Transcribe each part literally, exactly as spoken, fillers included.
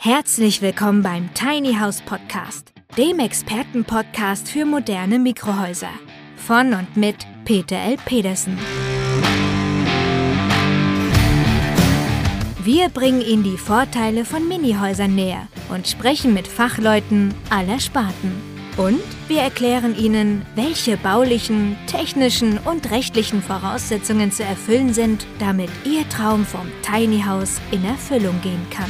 Herzlich willkommen beim Tiny House Podcast, dem Expertenpodcast für moderne Mikrohäuser. Von und mit Peter L. Pedersen. Wir bringen Ihnen die Vorteile von Minihäusern näher und sprechen mit Fachleuten aller Sparten. Und wir erklären Ihnen, welche baulichen, technischen und rechtlichen Voraussetzungen zu erfüllen sind, damit Ihr Traum vom Tiny House in Erfüllung gehen kann.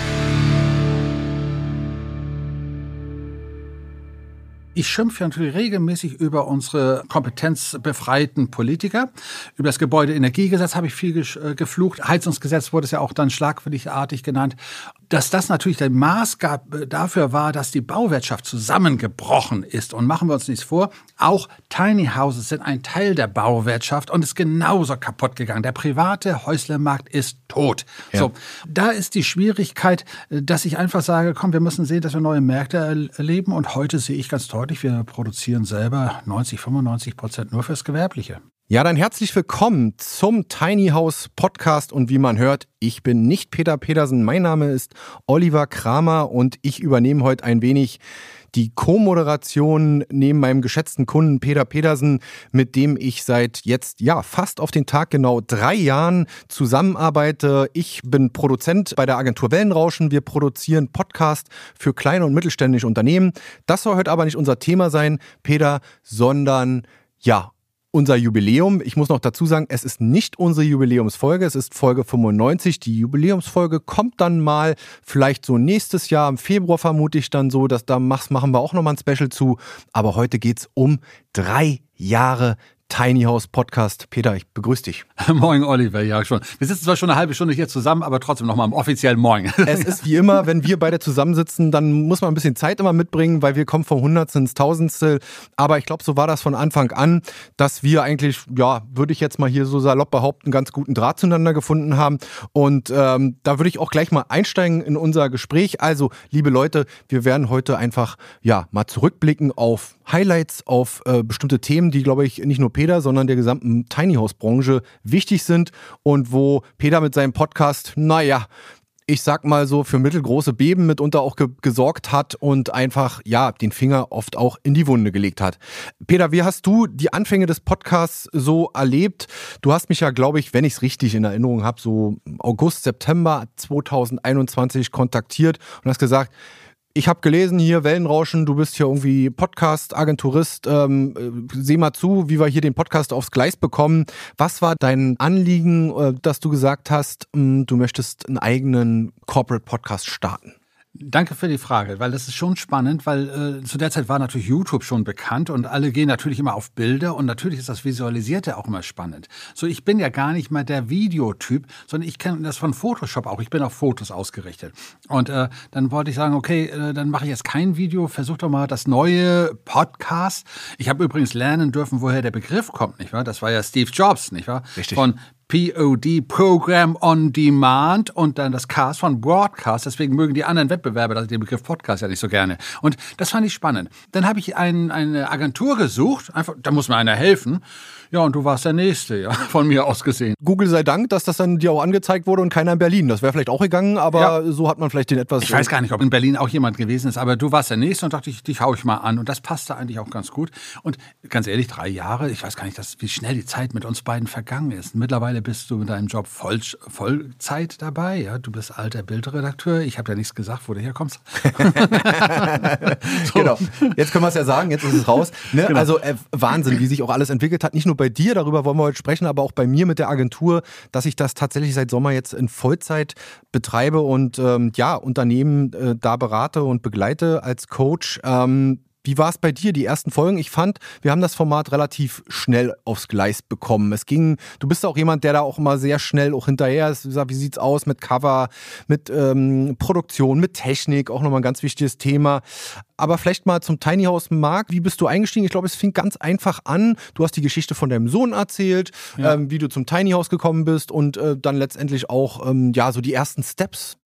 Ich schimpfe ja natürlich regelmäßig über unsere kompetenzbefreiten Politiker. Über das Gebäudeenergiegesetz habe ich viel geflucht. Heizungsgesetz wurde es ja auch dann schlagwortartig genannt. Dass das natürlich der Maßgab dafür war, dass die Bauwirtschaft zusammengebrochen ist. Und machen wir uns nichts vor, auch Tiny Houses sind ein Teil der Bauwirtschaft und ist genauso kaputt gegangen. Der private Häuslermarkt ist tot. Ja. So, da ist die Schwierigkeit, dass ich einfach sage, komm, wir müssen sehen, dass wir neue Märkte erleben. Und heute sehe ich ganz deutlich, wir produzieren selber neunzig, fünfundneunzig Prozent nur fürs Gewerbliche. Ja, dann herzlich willkommen zum Tiny House Podcast und wie man hört, ich bin nicht Peter Pedersen, mein Name ist Oliver Kramer und ich übernehme heute ein wenig die Co-Moderation neben meinem geschätzten Kunden Peter Pedersen, mit dem ich seit jetzt ja fast auf den Tag genau drei Jahren zusammenarbeite. Ich bin Produzent bei der Agentur Wellenrauschen. Wir produzieren Podcasts für kleine und mittelständische Unternehmen. Das soll heute aber nicht unser Thema sein, Peter, sondern ja, unser Jubiläum. Ich muss noch dazu sagen, es ist nicht unsere Jubiläumsfolge, es ist Folge fünfundneunzig. Die Jubiläumsfolge kommt dann mal, vielleicht so nächstes Jahr, im Februar vermute ich dann so, dass da machen wir auch nochmal ein Special zu. Aber heute geht's um drei Jahre Tiny House Podcast. Peter, ich begrüße dich. Moin Oliver, ja schon. Wir sitzen zwar schon eine halbe Stunde hier zusammen, aber trotzdem nochmal im offiziellen Moin. Es ist wie immer, wenn wir beide zusammensitzen, dann muss man ein bisschen Zeit immer mitbringen, weil wir kommen vom Hundertstel ins Tausendstel. Aber ich glaube, so war das von Anfang an, dass wir eigentlich, ja, würde ich jetzt mal hier so salopp behaupten, ganz guten Draht zueinander gefunden haben. Und ähm, da würde ich auch gleich mal einsteigen in unser Gespräch. Also, liebe Leute, wir werden heute einfach, ja, mal zurückblicken auf Highlights, auf äh, bestimmte Themen, die, glaube ich, nicht nur Peter, sondern der gesamten Tiny House Branche wichtig sind und wo Peter mit seinem Podcast, naja, ich sag mal so, für mittelgroße Beben mitunter auch ge- gesorgt hat und einfach, ja, den Finger oft auch in die Wunde gelegt hat. Peter, wie hast du die Anfänge des Podcasts so erlebt? Du hast mich ja, glaube ich, wenn ich es richtig in Erinnerung habe, so August, September zweitausendeinundzwanzig kontaktiert und hast gesagt, ich habe gelesen hier, Wellenrauschen, du bist hier irgendwie Podcast-Agenturist. Ähm, seh mal zu, wie wir hier den Podcast aufs Gleis bekommen. Was war dein Anliegen, äh, dass du gesagt hast, mh, du möchtest einen eigenen Corporate-Podcast starten? Danke für die Frage, weil das ist schon spannend, weil äh, zu der Zeit war natürlich YouTube schon bekannt und alle gehen natürlich immer auf Bilder und natürlich ist das Visualisierte auch immer spannend. So, ich bin ja gar nicht mal der Videotyp, sondern ich kenne das von Photoshop auch. Ich bin auf Fotos ausgerichtet. Und äh, dann wollte ich sagen, okay, äh, dann mache ich jetzt kein Video, versuch doch mal das neue Podcast. Ich habe übrigens lernen dürfen, woher der Begriff kommt, nicht wahr? Das war ja Steve Jobs, nicht wahr? Richtig. Von P O D, Program on Demand und dann das Cast von Broadcast. Deswegen mögen die anderen Wettbewerber den Begriff Podcast ja nicht so gerne. Und das fand ich spannend. Dann habe ich ein, eine Agentur gesucht. Einfach, da muss mir einer helfen. Ja, und du warst der Nächste, ja, von mir aus gesehen. Google sei Dank, dass das dann dir auch angezeigt wurde und keiner in Berlin. Das wäre vielleicht auch gegangen, aber ja, so hat man vielleicht den etwas... Ich weiß gar nicht, ob in Berlin auch jemand gewesen ist, aber du warst der Nächste und dachte ich, dich hau ich mal an. Und das passte eigentlich auch ganz gut. Und ganz ehrlich, drei Jahre, ich weiß gar nicht, dass, wie schnell die Zeit mit uns beiden vergangen ist. Mittlerweile bist du mit deinem Job voll, Vollzeit dabei. Ja? Du bist alter Bildredakteur. Ich habe ja nichts gesagt, wo du herkommst. So. Genau. Jetzt können wir es ja sagen, jetzt ist es raus. Ne? Genau. Also äh, Wahnsinn, wie sich auch alles entwickelt hat. Nicht nur bei dir, darüber wollen wir heute sprechen, aber auch bei mir mit der Agentur, dass ich das tatsächlich seit Sommer jetzt in Vollzeit betreibe und ähm, ja, Unternehmen äh, da berate und begleite als Coach. Ähm, Wie war es bei dir, die ersten Folgen? Ich fand, wir haben das Format relativ schnell aufs Gleis bekommen. Es ging, du bist auch jemand, der da auch immer sehr schnell auch hinterher ist. Wie sieht's aus mit Cover, mit ähm, Produktion, mit Technik, auch nochmal ein ganz wichtiges Thema. Aber vielleicht mal zum Tiny House Markt. Wie bist du eingestiegen? Ich glaube, es fing ganz einfach an. Du hast die Geschichte von deinem Sohn erzählt, ja. ähm, wie du zum Tiny House gekommen bist und äh, dann letztendlich auch ähm, ja so die ersten Steps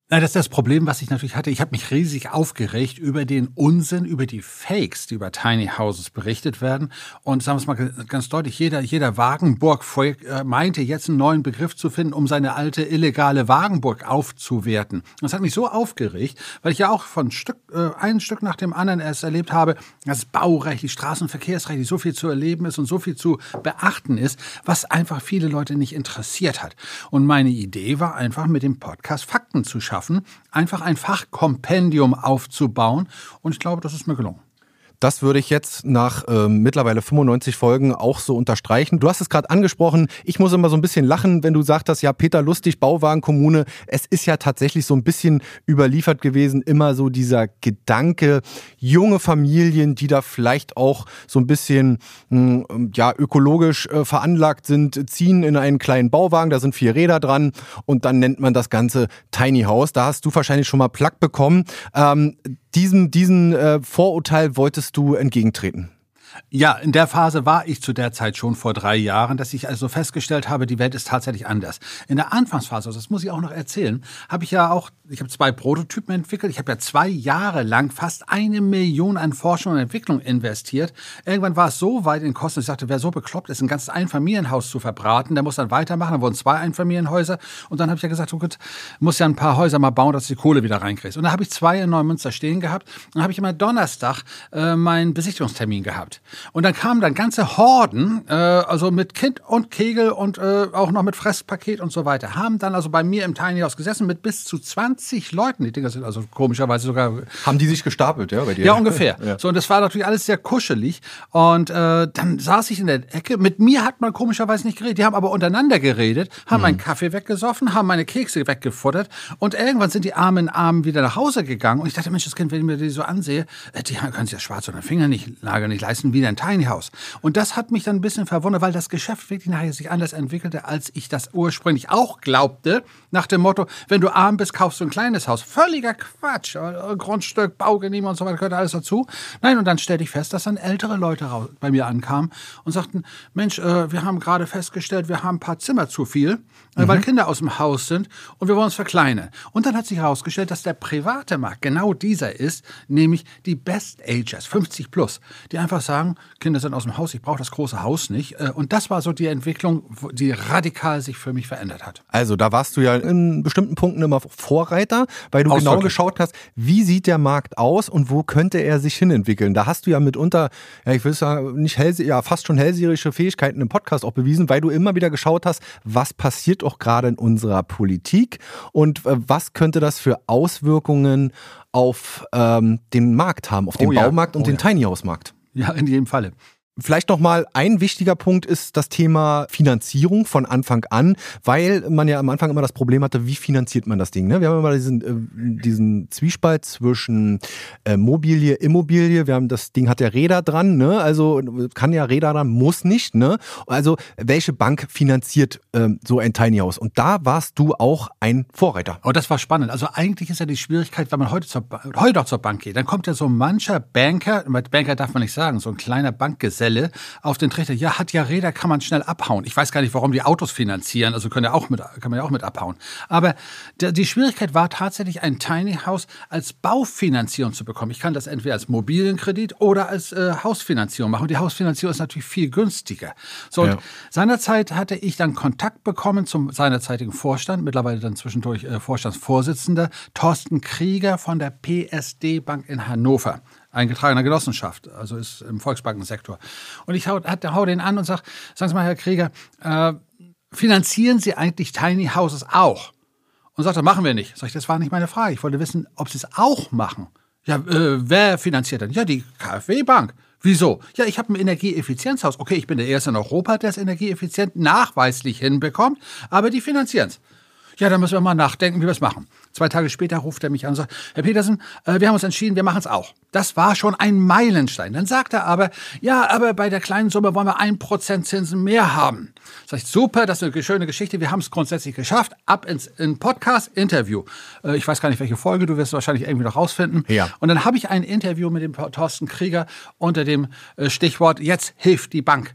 Na, das ist das Problem, was ich natürlich hatte. Ich habe mich riesig aufgeregt über den Unsinn, über die Fakes, die über Tiny Houses berichtet werden. Und sagen wir es mal ganz deutlich, jeder, jeder Wagenburg-Freak meinte jetzt einen neuen Begriff zu finden, um seine alte illegale Wagenburg aufzuwerten. Das hat mich so aufgeregt, weil ich ja auch von Stück, äh, ein Stück nach dem anderen erst erlebt habe, dass baurechtlich, straßenverkehrsrechtlich so viel zu erleben ist und so viel zu beachten ist, was einfach viele Leute nicht interessiert hat. Und meine Idee war einfach, mit dem Podcast Fakten zu schaffen. Einfach ein Fachkompendium aufzubauen. Und ich glaube, das ist mir gelungen. Das würde ich jetzt nach äh, mittlerweile fünfundneunzig Folgen auch so unterstreichen. Du hast es gerade angesprochen, ich muss immer so ein bisschen lachen, wenn du sagtest, ja, Peter Lustig, Bauwagenkommune. Es ist ja tatsächlich so ein bisschen überliefert gewesen, immer so dieser Gedanke, junge Familien, die da vielleicht auch so ein bisschen mh, ja, ökologisch äh, veranlagt sind, ziehen in einen kleinen Bauwagen, da sind vier Räder dran und dann nennt man das Ganze Tiny House. Da hast du wahrscheinlich schon mal Plack bekommen. Ähm, Diesem, diesen äh, Vorurteil wolltest du entgegentreten? Ja, in der Phase war ich zu der Zeit schon vor drei Jahren, dass ich also festgestellt habe, die Welt ist tatsächlich anders. In der Anfangsphase, also das muss ich auch noch erzählen, habe ich ja auch, ich habe zwei Prototypen entwickelt. Ich habe ja zwei Jahre lang fast eine Million an Forschung und Entwicklung investiert. Irgendwann war es so weit in Kosten, ich sagte, wer so bekloppt ist, ein ganzes Einfamilienhaus zu verbraten, der muss dann weitermachen. Dann wurden zwei Einfamilienhäuser und dann habe ich ja gesagt, oh gut, muss ja ein paar Häuser mal bauen, dass du die Kohle wieder reinkriegst. Und dann habe ich zwei in Neumünster stehen gehabt und dann habe ich immer Donnerstag äh, meinen Besichtigungstermin gehabt. Und dann kamen dann ganze Horden, äh, also mit Kind und Kegel und äh, auch noch mit Fresspaket und so weiter, haben dann also bei mir im Tiny House gesessen mit bis zu zwanzig Leuten. Die Dinger sind also komischerweise sogar... Haben die sich gestapelt, ja, bei dir? Ja, ungefähr. Ja. So, und das war natürlich alles sehr kuschelig. Und äh, dann saß ich in der Ecke. Mit mir hat man komischerweise nicht geredet. Die haben aber untereinander geredet, haben mhm. meinen Kaffee weggesoffen, haben meine Kekse weggefuttert. Und irgendwann sind die Arm in Arm wieder nach Hause gegangen. Und ich dachte, Mensch, das Kind, wenn ich mir die so ansehe, die können sich ja schwarz unter den Finger nicht, Lager nicht leisten, wieder ein Tiny House. Und das hat mich dann ein bisschen verwundert, weil das Geschäft wirklich nachher sich anders entwickelte, als ich das ursprünglich auch glaubte. Nach dem Motto, wenn du arm bist, kaufst du ein kleines Haus. Völliger Quatsch. Grundstück, Baugenehmigung und so weiter, gehört alles dazu. Nein, und dann stellte ich fest, dass dann ältere Leute bei mir ankamen und sagten, Mensch, äh, wir haben gerade festgestellt, wir haben ein paar Zimmer zu viel, äh, mhm. weil Kinder aus dem Haus sind und wir wollen uns verkleinern. Und dann hat sich herausgestellt, dass der private Markt genau dieser ist, nämlich die Best Agers, fünfzig plus, die einfach sagen, Kinder sind aus dem Haus, ich brauche das große Haus nicht. Und das war so die Entwicklung, die radikal sich für mich verändert hat. Also da warst du ja in bestimmten Punkten immer Vorreiter, weil du genau geschaut hast, wie sieht der Markt aus und wo könnte er sich hinentwickeln. Da hast du ja mitunter, ja, ich will sagen, nicht hellse- ja, fast schon hellseherische Fähigkeiten im Podcast auch bewiesen, weil du immer wieder geschaut hast, was passiert auch gerade in unserer Politik und äh, was könnte das für Auswirkungen auf ähm, den Markt haben, auf den oh ja. Baumarkt und oh den ja. Tiny House Markt. Ja, in jedem Falle. Vielleicht noch mal ein wichtiger Punkt ist das Thema Finanzierung von Anfang an, weil man ja am Anfang immer das Problem hatte, wie finanziert man das Ding? Ne? Wir haben immer diesen, äh, diesen Zwiespalt zwischen äh, Mobilie, Immobilie. Wir haben das Ding hat ja Räder dran, ne? Also kann ja Räder dran, muss nicht. Ne? Also welche Bank finanziert äh, so ein Tiny House? Und da warst du auch ein Vorreiter. Oh, das war spannend. Also eigentlich ist ja die Schwierigkeit, wenn man heute, zur, heute noch zur Bank geht, dann kommt ja so mancher Banker, mit Banker darf man nicht sagen, so ein kleiner Bankgeselle auf den Trichter, ja, hat ja Räder, kann man schnell abhauen. Ich weiß gar nicht, warum die Autos finanzieren, also können ja auch mit, kann man ja auch mit abhauen. Aber der, die Schwierigkeit war tatsächlich, ein Tiny House als Baufinanzierung zu bekommen. Ich kann das entweder als Immobilienkredit oder als äh, Hausfinanzierung machen. Und die Hausfinanzierung ist natürlich viel günstiger. So, und ja. seinerzeit hatte ich dann Kontakt bekommen zum seinerzeitigen Vorstand, mittlerweile dann zwischendurch äh, Vorstandsvorsitzender, Thorsten Krieger von der P S D Bank in Hannover. Eingetragener Genossenschaft, also ist im Volksbankensektor. Und ich hau, hau den an und sage, sagen Sie mal, Herr Krieger, äh, finanzieren Sie eigentlich Tiny Houses auch? Und sagt er, machen wir nicht. Sag ich, das war nicht meine Frage. Ich wollte wissen, ob Sie es auch machen. Ja, äh, wer finanziert denn? Ja, die KfW-Bank. Wieso? Ja, ich habe ein Energieeffizienzhaus. Okay, ich bin der Erste in Europa, der es energieeffizient nachweislich hinbekommt, aber die finanzieren es. Ja, dann müssen wir mal nachdenken, wie wir es machen. Zwei Tage später ruft er mich an und sagt, Herr Petersen, äh, wir haben uns entschieden, wir machen es auch. Das war schon ein Meilenstein. Dann sagt er aber, ja, aber bei der kleinen Summe wollen wir ein Prozent Zinsen mehr haben. Sag ich, super, das ist eine schöne Geschichte, wir haben es grundsätzlich geschafft. Ab ins in Podcast-Interview. Äh, ich weiß gar nicht, welche Folge, du wirst es wahrscheinlich irgendwie noch rausfinden. Ja. Und dann habe ich ein Interview mit dem Thorsten Krieger unter dem äh, Stichwort, jetzt hilft die Bank.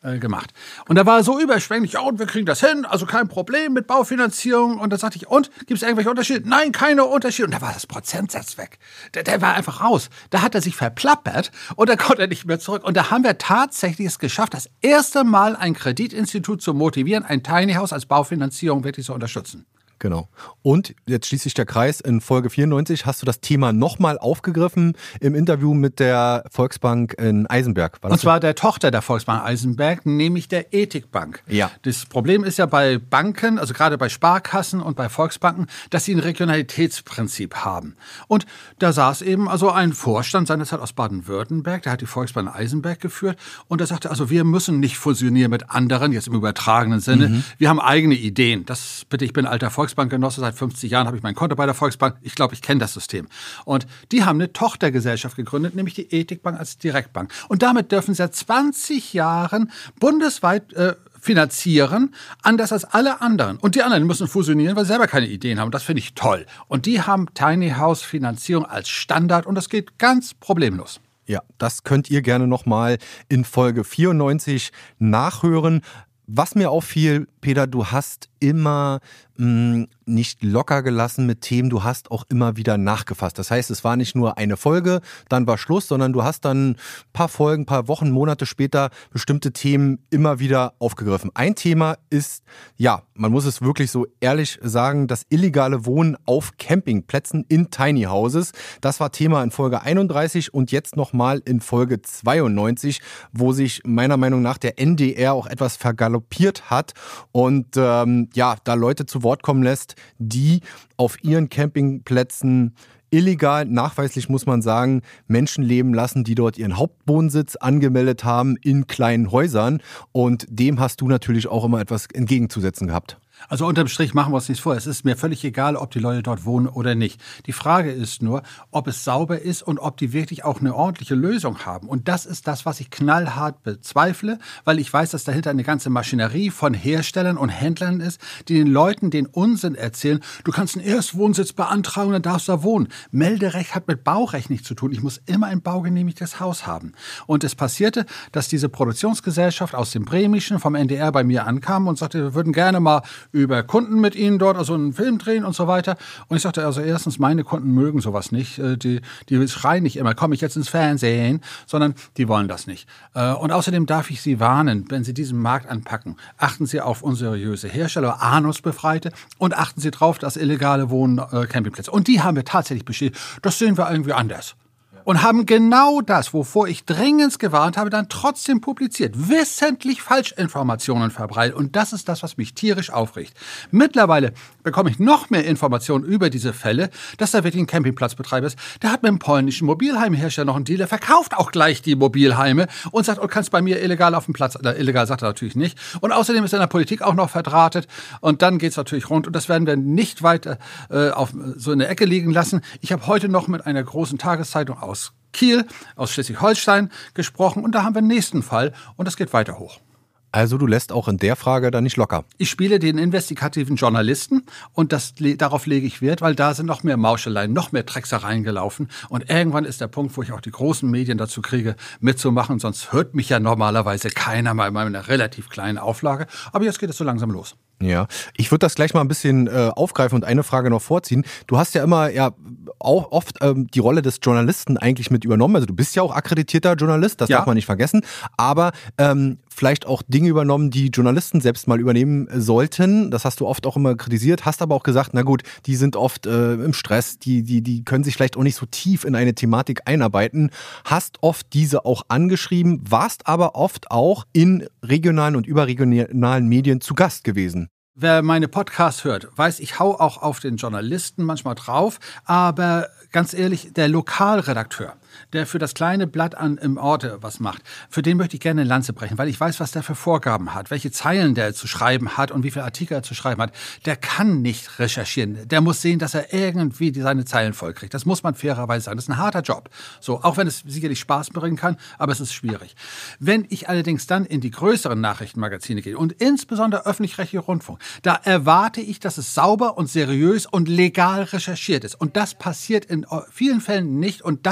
äh, gemacht. Und da war er so überschwänglich, ja, und wir kriegen das hin, also kein Problem mit Baufinanzierung. Und dann sagte ich, und, gibt es irgendwelche Unterschiede? Nein, keine Unterschiede. Und da war das Prozentsatz weg. Der, der war einfach raus. Da hat er sich verplappert und da konnte er nicht mehr zurück. Und da haben wir tatsächlich es geschafft, das erste Mal ein Kreditinstitut zu motivieren, ein Tiny House als Baufinanzierung wirklich zu unterstützen. Genau. Und jetzt schließt sich der Kreis. In Folge vierundneunzig hast du das Thema nochmal aufgegriffen im Interview mit der Volksbank in Eisenberg. War das Und zwar der Tochter der Volksbank Eisenberg, nämlich der Ethikbank. Ja. Das Problem ist ja bei Banken, also gerade bei Sparkassen und bei Volksbanken, dass sie ein Regionalitätsprinzip haben. Und da saß eben also ein Vorstand seinerzeit aus Baden-Württemberg, der hat die Volksbank Eisenberg geführt und der sagte, also wir müssen nicht fusionieren mit anderen, jetzt im übertragenen Sinne. Mhm. Wir haben eigene Ideen. Das bitte, ich bin alter Volksbank. Volksbankgenosse, seit fünfzig Jahren habe ich mein Konto bei der Volksbank. Ich glaube, ich kenne das System. Und die haben eine Tochtergesellschaft gegründet, nämlich die Ethikbank als Direktbank. Und damit dürfen sie seit zwanzig Jahren bundesweit äh, finanzieren, anders als alle anderen. Und die anderen müssen fusionieren, weil sie selber keine Ideen haben. Das finde ich toll. Und die haben Tiny House Finanzierung als Standard und das geht ganz problemlos. Ja, das könnt ihr gerne nochmal in Folge vierundneunzig nachhören. Was mir auffiel, Peter, du hast immer mh, nicht locker gelassen mit Themen, du hast auch immer wieder nachgefasst. Das heißt, es war nicht nur eine Folge, dann war Schluss, sondern du hast dann ein paar Folgen, ein paar Wochen, Monate später bestimmte Themen immer wieder aufgegriffen. Ein Thema ist, ja, man muss es wirklich so ehrlich sagen, das illegale Wohnen auf Campingplätzen in Tiny Houses. Das war Thema in Folge einunddreißig und jetzt nochmal in Folge zweiundneunzig, wo sich meiner Meinung nach der N D R auch etwas vergaloppiert hat und ähm, ja, da Leute zu Wort kommen lässt, die auf ihren Campingplätzen illegal, nachweislich muss man sagen, Menschen leben lassen, die dort ihren Hauptwohnsitz angemeldet haben in kleinen Häusern. Und dem hast du natürlich auch immer etwas entgegenzusetzen gehabt. Also unterm Strich machen wir uns nichts vor. Es ist mir völlig egal, ob die Leute dort wohnen oder nicht. Die Frage ist nur, ob es sauber ist und ob die wirklich auch eine ordentliche Lösung haben. Und das ist das, was ich knallhart bezweifle, weil ich weiß, dass dahinter eine ganze Maschinerie von Herstellern und Händlern ist, die den Leuten den Unsinn erzählen. Du kannst einen Erstwohnsitz beantragen und dann darfst du da wohnen. Melderecht hat mit Baurecht nichts zu tun. Ich muss immer ein baugenehmigtes Haus haben. Und es passierte, dass diese Produktionsgesellschaft aus dem Bremischen vom N D R bei mir ankam und sagte, wir würden gerne mal über Kunden mit ihnen dort, also einen Film drehen und so weiter. Und ich sagte, also erstens, meine Kunden mögen sowas nicht. Die, die schreien nicht immer, komme ich jetzt ins Fernsehen, sondern die wollen das nicht. Und außerdem darf ich Sie warnen, wenn Sie diesen Markt anpacken, achten Sie auf unseriöse Hersteller, Anus-Befreite und achten Sie drauf, dass illegale Wohnen, äh, Campingplätze. Und die haben wir tatsächlich bestätigt. Das sehen wir irgendwie anders. Und haben genau das, wovor ich dringend gewarnt habe, dann trotzdem publiziert. Wissentlich Falschinformationen verbreitet. Und das ist das, was mich tierisch aufregt. Mittlerweile bekomme ich noch mehr Informationen über diese Fälle, dass da wirklich ein Campingplatzbetreiber ist. Der hat mit dem polnischen Mobilheimhersteller noch einen Deal. Der verkauft auch gleich die Mobilheime und sagt, du kannst bei mir illegal auf dem Platz. Na, illegal sagt er natürlich nicht. Und außerdem ist er in der Politik auch noch verdrahtet. Und dann geht's natürlich rund. Und das werden wir nicht weiter äh, auf so in der Ecke liegen lassen. Ich habe heute noch mit einer großen Tageszeitung aus Kiel, aus Schleswig-Holstein gesprochen und da haben wir den nächsten Fall und das geht weiter hoch. Also du lässt auch in der Frage dann nicht locker. Ich spiele den investigativen Journalisten und das, darauf lege ich Wert, weil da sind noch mehr Mauscheleien, noch mehr Drecksereien gelaufen und irgendwann ist der Punkt, wo ich auch die großen Medien dazu kriege, mitzumachen, sonst hört mich ja normalerweise keiner mal in meiner relativ kleinen Auflage, aber jetzt geht es so langsam los. Ja, ich würde das gleich mal ein bisschen äh, aufgreifen und eine Frage noch vorziehen. Du hast ja immer ja auch oft ähm, die Rolle des Journalisten eigentlich mit übernommen. Also du bist ja auch akkreditierter Journalist, das ja. darf man nicht vergessen. Aber ähm, vielleicht auch Dinge übernommen, die Journalisten selbst mal übernehmen sollten. Das hast du oft auch immer kritisiert, hast aber auch gesagt, na gut, die sind oft äh, im Stress, die, die, die können sich vielleicht auch nicht so tief in eine Thematik einarbeiten. Hast oft diese auch angeschrieben, warst aber oft auch in regionalen und überregionalen Medien zu Gast gewesen. Wer meine Podcasts hört, weiß, ich hau auch auf den Journalisten manchmal drauf, aber ganz ehrlich, der Lokalredakteur, der für das kleine Blatt an, im Orte was macht, für den möchte ich gerne eine Lanze brechen, weil ich weiß, was der für Vorgaben hat, welche Zeilen der zu schreiben hat und wie viele Artikel er zu schreiben hat. Der kann nicht recherchieren. Der muss sehen, dass er irgendwie seine Zeilen vollkriegt. Das muss man fairerweise sagen. Das ist ein harter Job. So, auch wenn es sicherlich Spaß bringen kann, aber es ist schwierig. Wenn ich allerdings dann in die größeren Nachrichtenmagazine gehe und insbesondere öffentlich-rechtlicher Rundfunk, da erwarte ich, dass es sauber und seriös und legal recherchiert ist. Und das passiert in vielen Fällen nicht und das kritisiere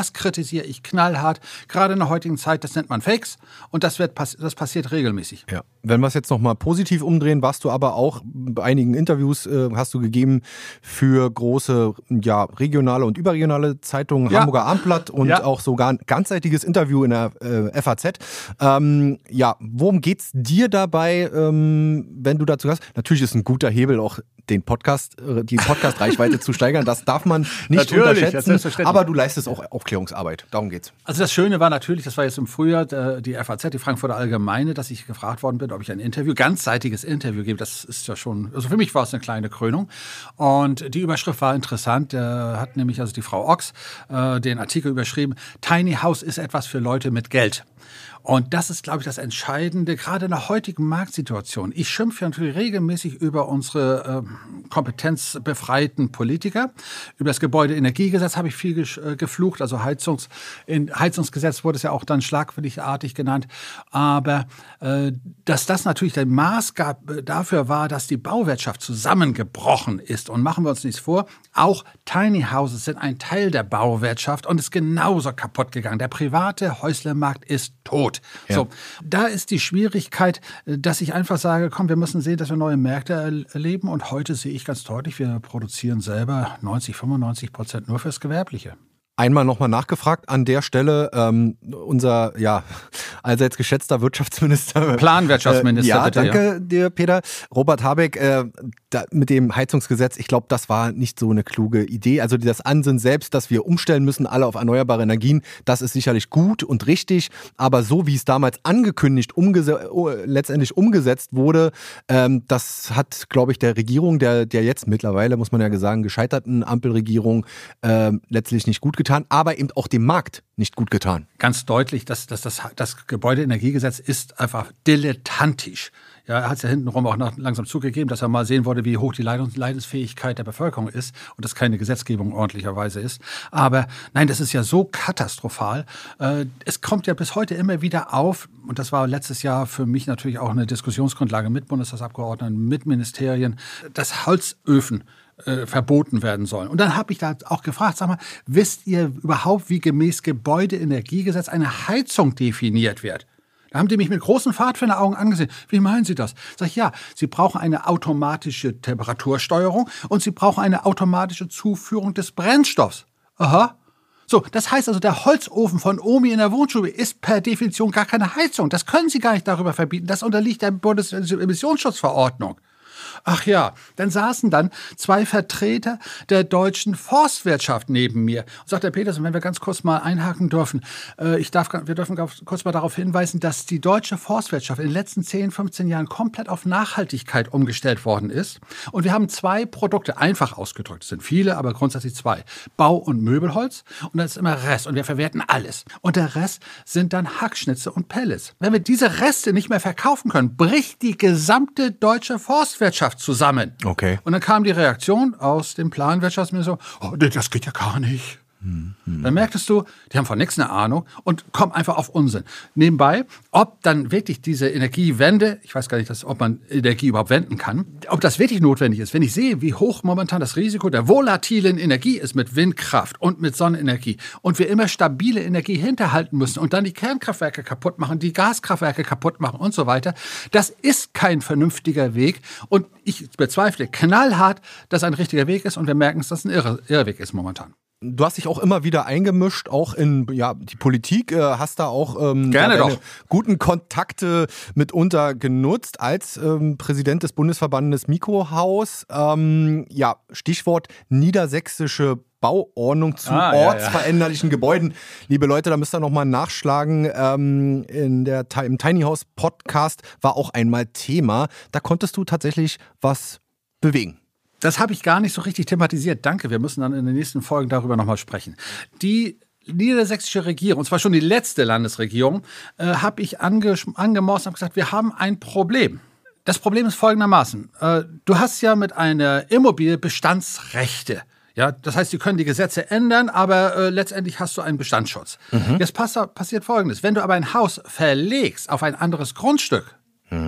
kritisiere ich knallhart. Gerade in der heutigen Zeit, das nennt man Fakes und das, wird, das passiert regelmäßig. Ja. Wenn wir es jetzt nochmal positiv umdrehen, warst du aber auch bei einigen Interviews, äh, hast du gegeben für große ja, regionale und überregionale Zeitungen, ja. Hamburger Abendblatt und ja. auch sogar ein ganzseitiges Interview in der äh, F A Z. Ähm, ja, worum geht's dir dabei, ähm, wenn du dazu hast? Natürlich ist ein guter Hebel auch den Podcast, die Podcast-Reichweite zu steigern. Das darf man nicht natürlich, unterschätzen. Aber du leistest auch Aufklärungsarbeit. Darum geht's. Also das Schöne war natürlich, das war jetzt im Frühjahr die F A Z, die Frankfurter Allgemeine, dass ich gefragt worden bin, ob ich ein Interview, ganzseitiges Interview gebe. Das ist ja schon, also für mich war es eine kleine Krönung. Und die Überschrift war interessant. Da hat nämlich also die Frau Ochs äh, den Artikel überschrieben, Tiny House ist etwas für Leute mit Geld. Und das ist, glaube ich, das Entscheidende, gerade in der heutigen Marktsituation. Ich schimpfe ja natürlich regelmäßig über unsere äh, kompetenzbefreiten Politiker. Über das Gebäudeenergiegesetz habe ich viel äh, geflucht. Also Heizungs, in Heizungsgesetz wurde es ja auch dann schlagwortartig genannt. Aber äh, dass das natürlich der Maßgab dafür war, dass die Bauwirtschaft zusammengebrochen ist. Und machen wir uns nichts vor, auch Tiny Houses sind ein Teil der Bauwirtschaft und ist genauso kaputt gegangen. Der private Häuslermarkt ist tot. Ja. So, da ist die Schwierigkeit, dass ich einfach sage, komm, wir müssen sehen, dass wir neue Märkte erleben. Und heute sehe ich ganz deutlich, wir produzieren selber neunzig, fünfundneunzig Prozent nur fürs Gewerbliche. Einmal nochmal nachgefragt an der Stelle, ähm, unser ja allseits geschätzter Wirtschaftsminister. Planwirtschaftsminister. Äh, ja, bitte, danke ja. dir, Peter. Robert Habeck, äh, da, mit dem Heizungsgesetz, ich glaube, das war nicht so eine kluge Idee. Also das Ansinnen selbst, dass wir umstellen müssen, alle auf erneuerbare Energien, das ist sicherlich gut und richtig. Aber so wie es damals angekündigt, umgese- oh, letztendlich umgesetzt wurde, ähm, das hat, glaube ich, der Regierung, der, der jetzt mittlerweile, muss man ja sagen, gescheiterten Ampelregierung äh, letztlich nicht gut getan. Aber eben auch dem Markt nicht gut getan. Ganz deutlich, dass, dass das, das Gebäudeenergiegesetz ist einfach dilettantisch. Ja, er hat es ja hintenrum auch noch langsam zugegeben, dass er mal sehen wollte, wie hoch die Leidensfähigkeit der Bevölkerung ist und dass keine Gesetzgebung ordentlicherweise ist. Aber nein, das ist ja so katastrophal. Es kommt ja bis heute immer wieder auf, und das war letztes Jahr für mich natürlich auch eine Diskussionsgrundlage mit Bundestagsabgeordneten, mit Ministerien, dass Holzöfen Äh, verboten werden sollen. Und dann habe ich da auch gefragt, sag mal, wisst ihr überhaupt, wie gemäß Gebäudeenergiegesetz eine Heizung definiert wird? Da haben die mich mit großen Pfadfinderaugen angesehen. Wie meinen Sie das? Sag ich, ja, Sie brauchen eine automatische Temperatursteuerung und Sie brauchen eine automatische Zuführung des Brennstoffs. Aha. So, das heißt also, der Holzofen von Omi in der Wohnstube ist per Definition gar keine Heizung. Das können Sie gar nicht darüber verbieten. Das unterliegt der Bundesemissionsschutzverordnung. Ach ja, dann saßen dann zwei Vertreter der deutschen Forstwirtschaft neben mir. Und sagt der Petersen, wenn wir ganz kurz mal einhaken dürfen, äh, ich darf, wir dürfen kurz mal darauf hinweisen, dass die deutsche Forstwirtschaft in den letzten zehn, fünfzehn Jahren komplett auf Nachhaltigkeit umgestellt worden ist. Und wir haben zwei Produkte, einfach ausgedrückt, es sind viele, aber grundsätzlich zwei. Bau- und Möbelholz und dann ist immer Rest und wir verwerten alles. Und der Rest sind dann Hackschnitze und Pellets. Wenn wir diese Reste nicht mehr verkaufen können, bricht die gesamte deutsche Forstwirtschaft zusammen. Okay. Und dann kam die Reaktion aus dem Planwirtschaftsministerium, oh, das geht ja gar nicht. Hm, hm. Dann merktest du, die haben von nichts eine Ahnung und kommen einfach auf Unsinn. Nebenbei, ob dann wirklich diese Energiewende, ich weiß gar nicht, dass, ob man Energie überhaupt wenden kann, ob das wirklich notwendig ist, wenn ich sehe, wie hoch momentan das Risiko der volatilen Energie ist mit Windkraft und mit Sonnenenergie und wir immer stabile Energie hinterhalten müssen und dann die Kernkraftwerke kaputt machen, die Gaskraftwerke kaputt machen und so weiter, das ist kein vernünftiger Weg und ich bezweifle knallhart, dass ein richtiger Weg ist und wir merken, dass das ein Irre, Irrweg ist momentan. Du hast dich auch immer wieder eingemischt, auch in ja, die Politik, äh, hast da auch ähm, Gerne deine doch. guten Kontakte mitunter genutzt als ähm, Präsident des Bundesverbandes Mikrohaus. Ähm, ja, Stichwort niedersächsische Bauordnung zu ah, ortsveränderlichen ja, ja. Gebäuden. Liebe Leute, da müsst ihr nochmal nachschlagen. Ähm, in der, im Tiny House Podcast war auch einmal Thema. Da konntest du tatsächlich was bewegen. Das habe ich gar nicht so richtig thematisiert. Danke, wir müssen dann in den nächsten Folgen darüber nochmal sprechen. Die niedersächsische Regierung, und zwar schon die letzte Landesregierung, äh, habe ich ange- angemorst und gesagt, wir haben ein Problem. Das Problem ist folgendermaßen. Äh, du hast ja mit einer Immobilie Bestandsrechte. Ja, das heißt, sie können die Gesetze ändern, aber äh, letztendlich hast du einen Bestandsschutz. Mhm. Jetzt pass- passiert Folgendes. Wenn du aber ein Haus verlegst auf ein anderes Grundstück, mhm.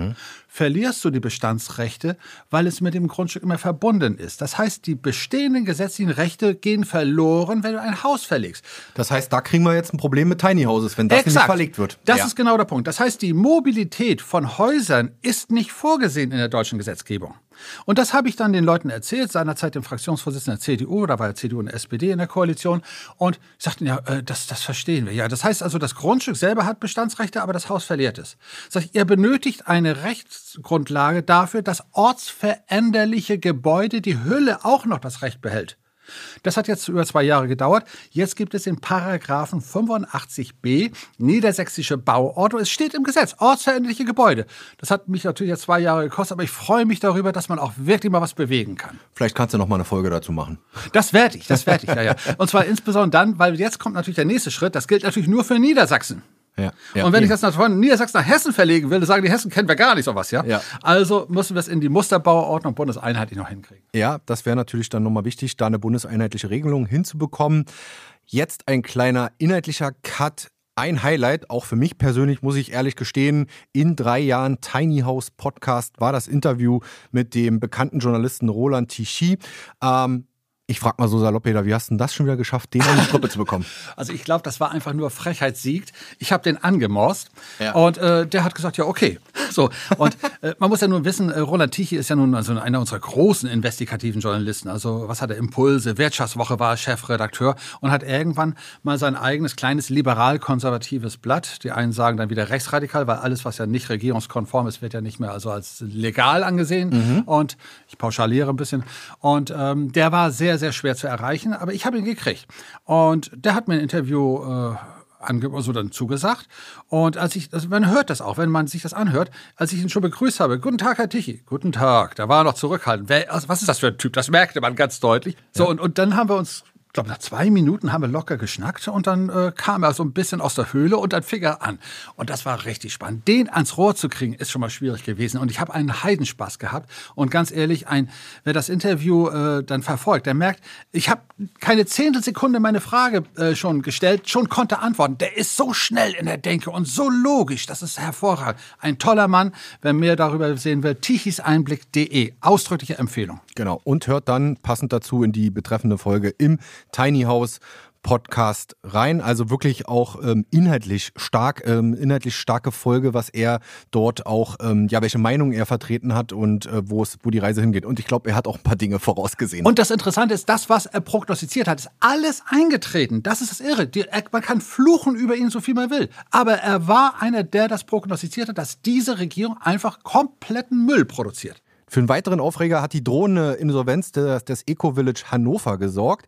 verlierst du die Bestandsrechte, weil es mit dem Grundstück immer verbunden ist. Das heißt, die bestehenden gesetzlichen Rechte gehen verloren, wenn du ein Haus verlegst. Das heißt, da kriegen wir jetzt ein Problem mit Tiny Houses, wenn das Exakt. nicht verlegt wird. Das ja. ist genau der Punkt. Das heißt, die Mobilität von Häusern ist nicht vorgesehen in der deutschen Gesetzgebung. Und das habe ich dann den Leuten erzählt, seinerzeit dem Fraktionsvorsitzenden der C D U, da war ja C D U und S P D in der Koalition, und ich sagte, ja, das, das verstehen wir. Ja, das heißt also, das Grundstück selber hat Bestandsrechte, aber das Haus verliert es. Sag ich, ihr benötigt eine Rechtsgrundlage dafür, dass ortsveränderliche Gebäude die Hülle auch noch das Recht behält. Das hat jetzt über zwei Jahre gedauert. Jetzt gibt es den Paragraphen fünfundachtzig b, niedersächsische Bauordnung. Es steht im Gesetz, ortsveränderliche Gebäude. Das hat mich natürlich jetzt zwei Jahre gekostet, aber ich freue mich darüber, dass man auch wirklich mal was bewegen kann. Vielleicht kannst du noch mal eine Folge dazu machen. Das werde ich, das werde ich, ja, ja. Und zwar insbesondere dann, weil jetzt kommt natürlich der nächste Schritt. Das gilt natürlich nur für Niedersachsen. Ja, ja, und wenn eben. ich das nach, von Niedersachsen nach Hessen verlegen will, dann sagen die Hessen, kennen wir gar nicht sowas, ja? Ja. Also müssen wir es in die Musterbauordnung bundeseinheitlich noch hinkriegen. Ja, das wäre natürlich dann nochmal wichtig, da eine bundeseinheitliche Regelung hinzubekommen. Jetzt ein kleiner inhaltlicher Cut. Ein Highlight, auch für mich persönlich, muss ich ehrlich gestehen, in drei Jahren Tiny House Podcast war das Interview mit dem bekannten Journalisten Roland Tichy. Ähm, Ich frage mal so salopp, Peter, wie hast du denn das schon wieder geschafft, den an die Strippe zu bekommen? Also ich glaube, das war einfach nur Frechheit siegt. Ich habe den angemorst ja. und äh, der hat gesagt, ja okay. So, und äh, man muss ja nun wissen, äh, Roland Tichy ist ja nun also einer unserer großen investigativen Journalisten. Also was hat er? Impulse, Wirtschaftswoche war Chefredakteur und hat irgendwann mal sein eigenes kleines liberal-konservatives Blatt. Die einen sagen dann wieder rechtsradikal, weil alles, was ja nicht regierungskonform ist, wird ja nicht mehr also als legal angesehen. Mhm. Und ich pauschaliere ein bisschen. Und ähm, der war sehr, sehr schwer zu erreichen, aber ich habe ihn gekriegt. Und der hat mir ein Interview äh, ange- also dann zugesagt. Und als ich, also man hört das auch, wenn man sich das anhört, als ich ihn schon begrüßt habe, guten Tag, Herr Tichy, guten Tag, da war er noch zurückhaltend. Wer, also was ist das für ein Typ? Das merkte man ganz deutlich. So, ja. und, und dann haben wir uns, ich glaube, nach zwei Minuten haben wir locker geschnackt und dann äh, kam er so ein bisschen aus der Höhle und dann fing er an. Und das war richtig spannend. Den ans Rohr zu kriegen, ist schon mal schwierig gewesen. Und ich habe einen Heidenspaß gehabt. Und ganz ehrlich, ein, wer das Interview äh, dann verfolgt, der merkt, ich habe keine Zehntelsekunde meine Frage äh, schon gestellt, schon konnte antworten. Der ist so schnell in der Denke und so logisch. Das ist hervorragend. Ein toller Mann. Wer mehr darüber sehen will, tichiseinblick punkt de. Ausdrückliche Empfehlung. Genau. Und hört dann passend dazu in die betreffende Folge im Tiny House Podcast rein. Also wirklich auch ähm, inhaltlich stark, ähm, inhaltlich starke Folge, was er dort auch, ähm, ja, welche Meinung er vertreten hat und äh, wo es, wo die Reise hingeht. Und ich glaube, er hat auch ein paar Dinge vorausgesehen. Und das Interessante ist, das, was er prognostiziert hat, ist alles eingetreten. Das ist das Irre. Die, er, man kann fluchen über ihn, so viel man will. Aber er war einer, der das prognostiziert hat, dass diese Regierung einfach kompletten Müll produziert. Für einen weiteren Aufreger hat die drohende Insolvenz des, des Eco-Village Hannover gesorgt.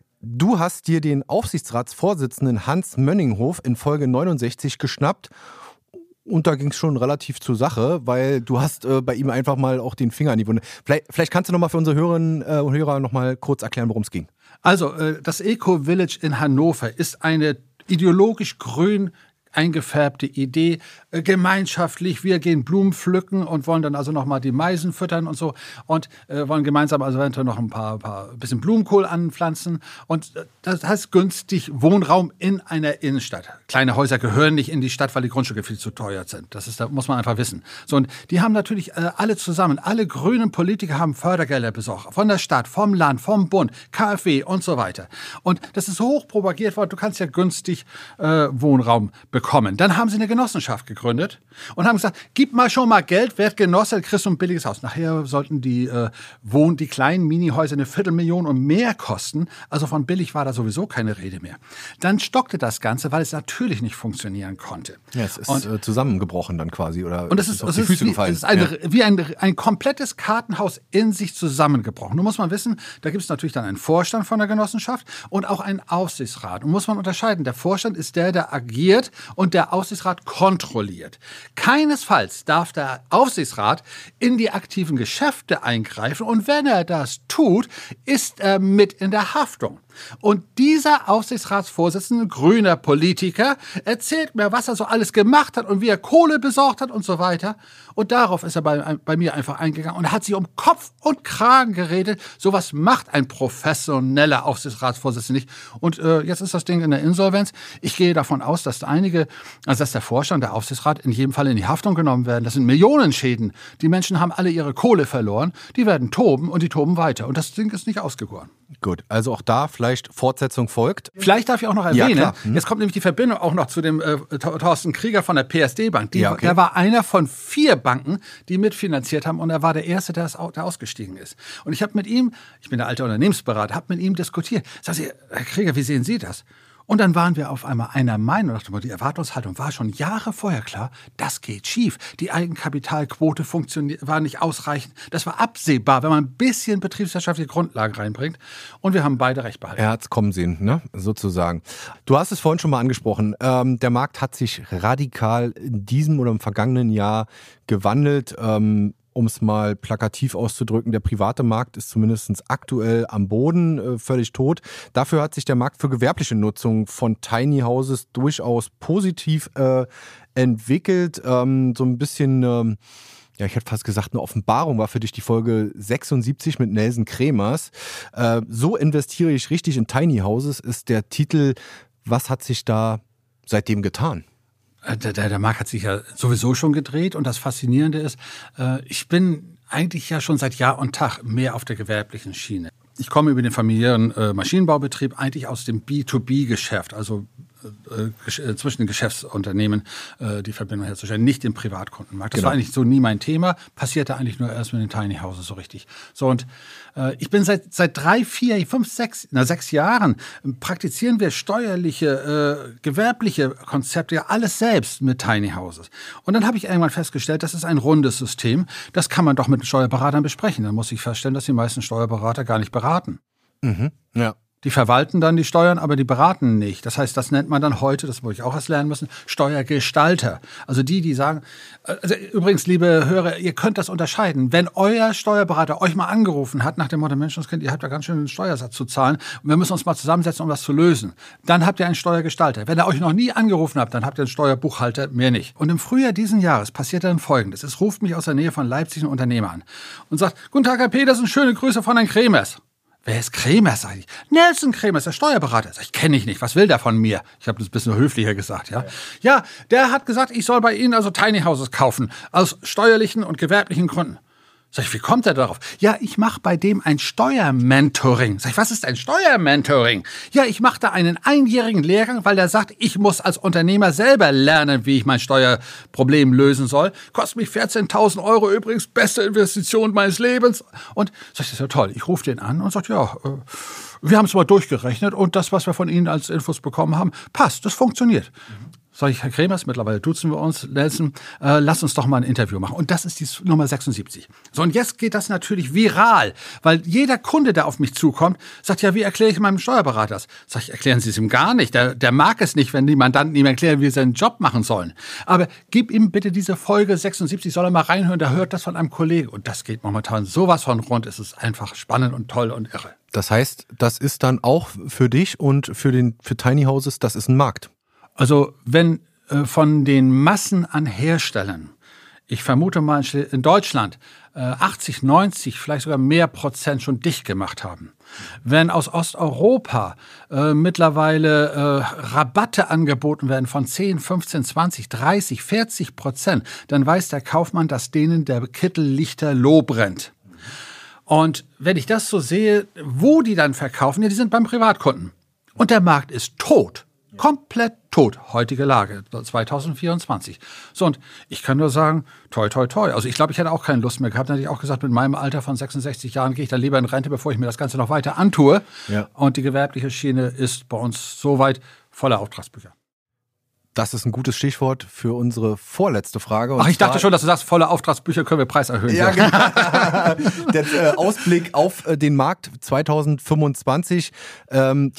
Du hast dir den Aufsichtsratsvorsitzenden Hans Mönninghof in Folge neunundsechzig geschnappt. Und da ging es schon relativ zur Sache, weil du hast äh, bei ihm einfach mal auch den Finger in die Wunde. Vielleicht, vielleicht kannst du noch mal für unsere Hörerinnen äh, und Hörer noch mal kurz erklären, worum es ging. Also, äh, das Eco-Village in Hannover ist eine ideologisch grün eingefärbte Idee, äh, gemeinschaftlich, wir gehen Blumen pflücken und wollen dann also nochmal die Meisen füttern und so und äh, wollen gemeinsam also eventuell noch ein paar, paar bisschen Blumenkohl anpflanzen und äh, das heißt günstig Wohnraum in einer Innenstadt. Kleine Häuser gehören nicht in die Stadt, weil die Grundstücke viel zu teuer sind. Das ist, da muss man einfach wissen. So, und die haben natürlich äh, alle zusammen, alle grünen Politiker haben Fördergelder besorgt, von der Stadt, vom Land, vom Bund, K f W und so weiter. Und das ist hoch propagiert worden, du kannst ja günstig äh, Wohnraum bekommen. Bekommen. Dann haben sie eine Genossenschaft gegründet und haben gesagt, gib mal schon mal Geld, werd Genosse, kriegst du ein billiges Haus. Nachher sollten die äh, Wohn-, die kleinen Minihäuser eine Viertelmillion und mehr kosten. Also von billig war da sowieso keine Rede mehr. Dann stockte das Ganze, weil es natürlich nicht funktionieren konnte. Ja, es ist und, äh, zusammengebrochen dann quasi. Oder und es ist, auf es die ist, Füße wie, gefallen. es ist eine, ja. wie ein, ein komplettes Kartenhaus in sich zusammengebrochen. Nun muss man wissen, da gibt es natürlich dann einen Vorstand von der Genossenschaft und auch einen Aufsichtsrat. Und muss man unterscheiden, der Vorstand ist der, der agiert und der Aufsichtsrat kontrolliert. Keinesfalls darf der Aufsichtsrat in die aktiven Geschäfte eingreifen und wenn er das tut, ist er mit in der Haftung. Und dieser Aufsichtsratsvorsitzende, grüner Politiker, erzählt mir, was er so alles gemacht hat und wie er Kohle besorgt hat und so weiter. Und darauf ist er bei, bei mir einfach eingegangen und hat sich um Kopf und Kragen geredet. Sowas macht ein professioneller Aufsichtsratsvorsitzender nicht. Und äh, jetzt ist das Ding in der Insolvenz. Ich gehe davon aus, dass einige, also dass der Vorstand, der Aufsichtsrat in jedem Fall in die Haftung genommen werden. Das sind Millionenschäden. Die Menschen haben alle ihre Kohle verloren. Die werden toben und die toben weiter. Und das Ding ist nicht ausgegoren. Gut, also auch da vielleicht Fortsetzung folgt. Vielleicht darf ich auch noch erwähnen, ja, hm. jetzt kommt nämlich die Verbindung auch noch zu dem äh, Thorsten Krieger von der P S D-Bank. Die, ja, okay. Der war einer von vier Banken, die mitfinanziert haben und er war der Erste, der, der ausgestiegen ist. Und ich habe mit ihm, ich bin der alte Unternehmensberater, habe mit ihm diskutiert. Sag ich, Herr Krieger, wie sehen Sie das? Und dann waren wir auf einmal einer Meinung. Und dachte, die Erwartungshaltung war schon Jahre vorher klar, das geht schief. Die Eigenkapitalquote funktioniert, war nicht ausreichend. Das war absehbar, wenn man ein bisschen betriebswirtschaftliche Grundlagen reinbringt. Und wir haben beide recht behalten. Er hat's kommen sehen, ne? Sozusagen. Du hast es vorhin schon mal angesprochen. Ähm, der Markt hat sich radikal in diesem oder im vergangenen Jahr gewandelt. Ähm, Um es mal plakativ auszudrücken, der private Markt ist zumindest aktuell am Boden, äh, völlig tot. Dafür hat sich der Markt für gewerbliche Nutzung von Tiny Houses durchaus positiv äh, entwickelt. Ähm, so ein bisschen, ähm, ja, ich hätte fast gesagt, eine Offenbarung war für dich die Folge sechsundsiebzig mit Nelson Kremers. Äh, so investiere ich richtig in Tiny Houses ist der Titel. Was hat sich da seitdem getan? Der, der, der Markt hat sich ja sowieso schon gedreht und das Faszinierende ist, äh, ich bin eigentlich ja schon seit Jahr und Tag mehr auf der gewerblichen Schiene. Ich komme über den familiären äh, Maschinenbaubetrieb eigentlich aus dem B zwei B-Geschäft, also äh, zwischen den Geschäftsunternehmen äh, die Verbindung herzustellen, nicht im Privatkundenmarkt. Das genau. war eigentlich so nie mein Thema, passierte eigentlich nur erst mit den Tiny Houses so richtig. So und äh, ich bin seit seit drei, vier, fünf, sechs, na sechs Jahren praktizieren wir steuerliche, äh, gewerbliche Konzepte ja alles selbst mit Tiny Houses. Und dann habe ich irgendwann festgestellt, das ist ein rundes System, das kann man doch mit Steuerberatern besprechen. Dann muss ich feststellen, dass die meisten Steuerberater gar nicht beraten. Mhm. Ja. Die verwalten dann die Steuern, aber die beraten nicht. Das heißt, das nennt man dann heute, das wollte ich auch erst lernen müssen, Steuergestalter. Also die, die sagen, also übrigens, liebe Hörer, ihr könnt das unterscheiden. Wenn euer Steuerberater euch mal angerufen hat, nach dem Motto, Menschenskind, ihr habt ja ganz schön einen Steuersatz zu zahlen und wir müssen uns mal zusammensetzen, um das zu lösen, dann habt ihr einen Steuergestalter. Wenn er euch noch nie angerufen hat, dann habt ihr einen Steuerbuchhalter, mehr nicht. Und im Frühjahr diesen Jahres passiert dann Folgendes. Es ruft mich aus der Nähe von Leipzig ein Unternehmer an und sagt, guten Tag, Herr Petersen, schöne Grüße von Herrn Kremers. Wer ist Kremers, sag ich. Nelson Kremers, der Steuerberater. Sag ich, kenne ich nicht. Was will der von mir? Ich habe das ein bisschen höflicher gesagt, ja. Ja, der hat gesagt, ich soll bei Ihnen also Tiny Houses kaufen. Aus steuerlichen und gewerblichen Gründen. Sag ich, wie kommt er darauf? Ja, ich mache bei dem ein Steuermentoring. Sag ich, was ist ein Steuermentoring? Ja, ich mache da einen einjährigen Lehrgang, weil der sagt, ich muss als Unternehmer selber lernen, wie ich mein Steuerproblem lösen soll. Kostet mich vierzehntausend Euro übrigens, beste Investition meines Lebens. Und sag ich, das ist ja toll. Ich rufe den an und sage, ja, äh, wir haben es mal durchgerechnet und das, was wir von Ihnen als Infos bekommen haben, passt, das funktioniert. Mhm. Sag ich, Herr Kremers, mittlerweile duzen wir uns, Nelson, äh, lass uns doch mal ein Interview machen. Und das ist die Nummer sechsundsiebzig. So, und jetzt geht das natürlich viral, weil jeder Kunde, der auf mich zukommt, sagt, ja, wie erkläre ich meinem Steuerberater das? Sag ich, erklären Sie es ihm gar nicht. Der, der mag es nicht, wenn die Mandanten ihm erklären, wie sie seinen Job machen sollen. Aber gib ihm bitte diese Folge sechsundsiebzig, soll er mal reinhören, der hört das von einem Kollegen. Und das geht momentan sowas von rund, es ist einfach spannend und toll und irre. Das heißt, das ist dann auch für dich und für, den, für Tiny Houses, das ist ein Markt. Also wenn äh, von den Massen an Herstellern, ich vermute mal in Deutschland, äh, achtzig, neunzig, vielleicht sogar mehr Prozent schon dicht gemacht haben. Wenn aus Osteuropa äh, mittlerweile äh, Rabatte angeboten werden von zehn, fünfzehn, zwanzig, dreißig, vierzig Prozent, dann weiß der Kaufmann, dass denen der Kittel lichterloh brennt. Und wenn ich das so sehe, wo die dann verkaufen, ja, die sind beim Privatkunden. Und der Markt ist tot. Komplett tot. Heutige Lage, zwanzig vierundzwanzig. So, und ich kann nur sagen, toi, toi, toi. Also ich glaube, ich hätte auch keine Lust mehr gehabt. Dann hätte ich auch gesagt, mit meinem Alter von sechsundsechzig Jahren gehe ich dann lieber in Rente, bevor ich mir das Ganze noch weiter antue. Ja. Und die gewerbliche Schiene ist bei uns soweit voller Auftragsbücher. Das ist ein gutes Stichwort für unsere vorletzte Frage. Und Ach, ich dachte schon, dass du sagst, volle Auftragsbücher können wir Preis erhöhen. Ja, genau. Der äh, Ausblick auf äh, den Markt zwanzig fünfundzwanzig. Ähm, ja,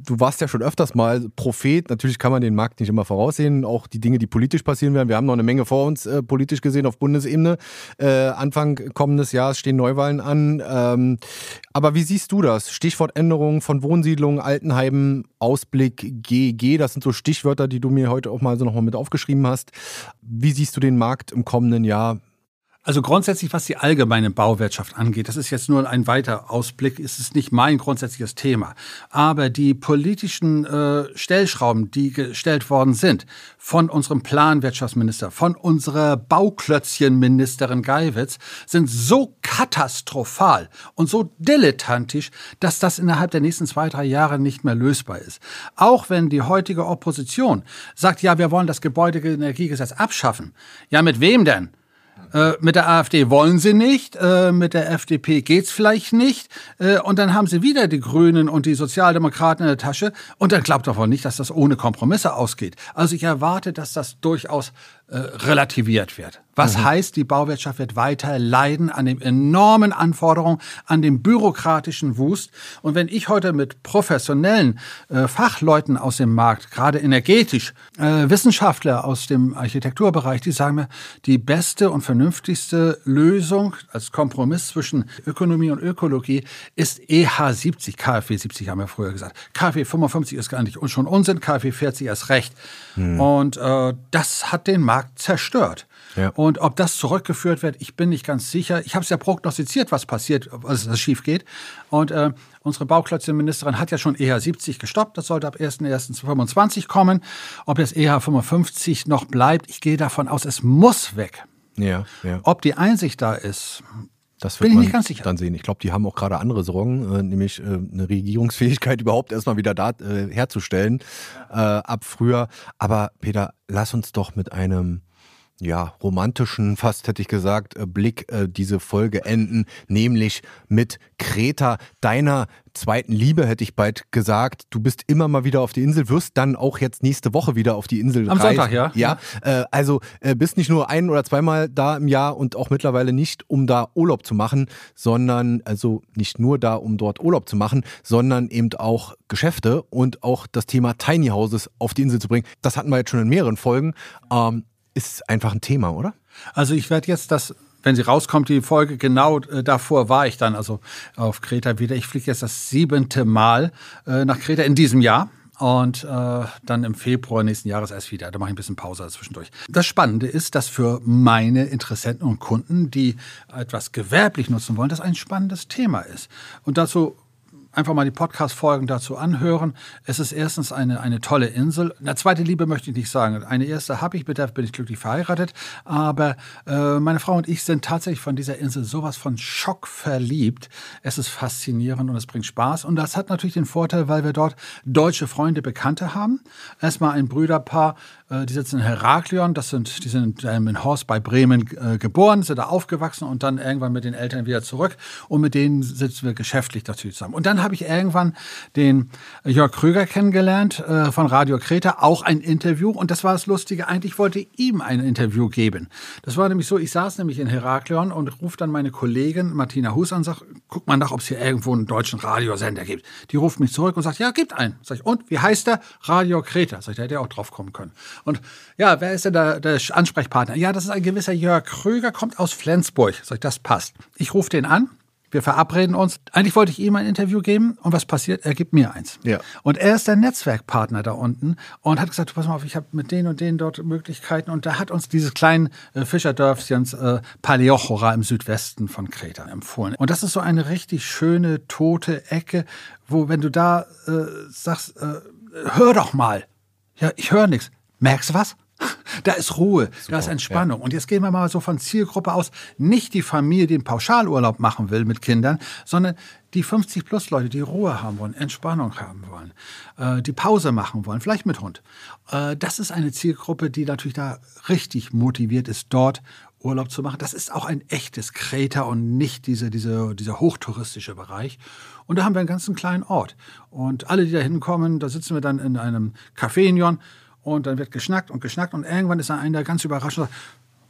du warst ja schon öfters mal Prophet. Natürlich kann man den Markt nicht immer voraussehen, auch die Dinge, die politisch passieren werden. Wir haben noch eine Menge vor uns äh, politisch gesehen auf Bundesebene. Äh, Anfang kommendes Jahres stehen Neuwahlen an. Ähm, aber wie siehst du das? Stichwort Änderung von Wohnsiedlungen, Altenheimen, Ausblick, G G, das sind so Stichwörter, die du mir heute auch mal so nochmal mit aufgeschrieben hast. Wie siehst du den Markt im kommenden Jahr? Also grundsätzlich, was die allgemeine Bauwirtschaft angeht, das ist jetzt nur ein weiter Ausblick, ist es nicht mein grundsätzliches Thema. Aber die politischen äh, Stellschrauben, die gestellt worden sind von unserem Planwirtschaftsminister, von unserer Bauklötzchenministerin Geiwitz, sind so katastrophal und so dilettantisch, dass das innerhalb der nächsten zwei, drei Jahre nicht mehr lösbar ist. Auch wenn die heutige Opposition sagt, ja, wir wollen das Gebäudeenergiegesetz abschaffen. Ja, mit wem denn? Äh, mit der AfD wollen sie nicht, äh, mit der F D P geht's vielleicht nicht. Äh, und dann haben sie wieder die Grünen und die Sozialdemokraten in der Tasche. Und dann glaubt doch wohl nicht, dass das ohne Kompromisse ausgeht. Also ich erwarte, dass das durchaus äh, relativiert wird. Was mhm. heißt, die Bauwirtschaft wird weiter leiden an den enormen Anforderungen, an dem bürokratischen Wust. Und wenn ich heute mit professionellen äh, Fachleuten aus dem Markt, gerade energetisch, äh, Wissenschaftler aus dem Architekturbereich, die sagen mir, die beste und vernünftigste Lösung als Kompromiss zwischen Ökonomie und Ökologie ist E H siebzig, K f W siebzig haben wir früher gesagt. K f W fünfundfünfzig ist gar nicht schon Unsinn, K f W vierzig erst recht. Mhm. Und äh, das hat den Markt zerstört. Ja. Und ob das zurückgeführt wird, ich bin nicht ganz sicher. Ich habe es ja prognostiziert, was passiert, was, was schief geht. Und äh, unsere Bauklötzchenministerin hat ja schon E H siebzig gestoppt. Das sollte ab erster erster fünfundzwanzig kommen. Ob das E H fünfundfünfzig noch bleibt, ich gehe davon aus, es muss weg. Ja, ja. Ob die Einsicht da ist, das wird bin ich man nicht ganz sicher. Dann sehen. Ich glaube, die haben auch gerade andere Sorgen, äh, nämlich äh, eine Regierungsfähigkeit überhaupt erstmal wieder da äh, herzustellen äh, ab früher. Aber Peter, lass uns doch mit einem ja, romantischen, fast hätte ich gesagt, Blick äh, diese Folge enden, nämlich mit Kreta, deiner zweiten Liebe, hätte ich bald gesagt. Du bist immer mal wieder auf die Insel, wirst dann auch jetzt nächste Woche wieder auf die Insel Am reisen. Sonntag, ja. Ja, äh, also äh, bist nicht nur ein- oder zweimal da im Jahr und auch mittlerweile nicht, um da Urlaub zu machen, sondern, also nicht nur da, um dort Urlaub zu machen, sondern eben auch Geschäfte und auch das Thema Tiny Houses auf die Insel zu bringen. Das hatten wir jetzt schon in mehreren Folgen. Ähm, Ist einfach ein Thema, oder? Also ich werde jetzt das, wenn sie rauskommt, die Folge, genau äh, davor war ich dann also auf Kreta wieder. Ich fliege jetzt das siebente Mal äh, nach Kreta in diesem Jahr. Und äh, dann im Februar nächsten Jahres erst wieder. Da mache ich ein bisschen Pause zwischendurch. Das Spannende ist, dass für meine Interessenten und Kunden, die etwas gewerblich nutzen wollen, das ein spannendes Thema ist. Und dazu einfach mal die Podcast-Folgen dazu anhören. Es ist erstens eine, eine tolle Insel. Eine zweite Liebe möchte ich nicht sagen. Eine erste habe ich, mit der bin ich glücklich verheiratet. Aber äh, meine Frau und ich sind tatsächlich von dieser Insel sowas von schockverliebt. Es ist faszinierend und es bringt Spaß. Und das hat natürlich den Vorteil, weil wir dort deutsche Freunde, Bekannte haben. Erstmal ein Brüderpaar, äh, die sitzen in Heraklion. Das sind, die sind in Horst bei Bremen äh, geboren, sind da aufgewachsen und dann irgendwann mit den Eltern wieder zurück. Und mit denen sitzen wir geschäftlich natürlich zusammen. Und dann habe ich irgendwann den Jörg Krüger kennengelernt äh, von Radio Kreta, auch ein Interview. Und das war das Lustige, eigentlich wollte ich ihm ein Interview geben. Das war nämlich so, ich saß nämlich in Heraklion und ruft dann meine Kollegin Martina Hus an und sagt, guck mal nach, ob es hier irgendwo einen deutschen Radiosender gibt. Die ruft mich zurück und sagt, ja, gibt einen. Sag ich, und, wie heißt der? Radio Kreta. Sag ich, da hätte er auch drauf kommen können. Und ja, wer ist denn der, der Ansprechpartner? Ja, das ist ein gewisser Jörg Krüger, kommt aus Flensburg. Sag ich, das passt. Ich rufe den an. Wir verabreden uns. Eigentlich wollte ich ihm ein Interview geben und was passiert? Er gibt mir eins. Ja. Und er ist der Netzwerkpartner da unten und hat gesagt, pass mal auf, ich habe mit denen und denen dort Möglichkeiten. Und da hat uns dieses kleine äh, Fischerdörfchens äh, Paleochora im Südwesten von Kreta empfohlen. Und das ist so eine richtig schöne, tote Ecke, wo, wenn du da äh, sagst, äh, hör doch mal. Ja, ich höre nichts. Merkst du was? Da ist Ruhe, super, da ist Entspannung. Ja. Und jetzt gehen wir mal so von Zielgruppe aus, nicht die Familie, die einen Pauschalurlaub machen will mit Kindern, sondern die fünfzig plus Leute, die Ruhe haben wollen, Entspannung haben wollen, äh, die Pause machen wollen, vielleicht mit Hund. Äh, das ist eine Zielgruppe, die natürlich da richtig motiviert ist, dort Urlaub zu machen. Das ist auch ein echtes Kreta und nicht diese, diese, dieser hochtouristische Bereich. Und da haben wir einen ganzen kleinen Ort. Und alle, die da hinkommen, da sitzen wir dann in einem Café-Nion. Und dann wird geschnackt und geschnackt und irgendwann ist dann einer ganz überrascht und sagt,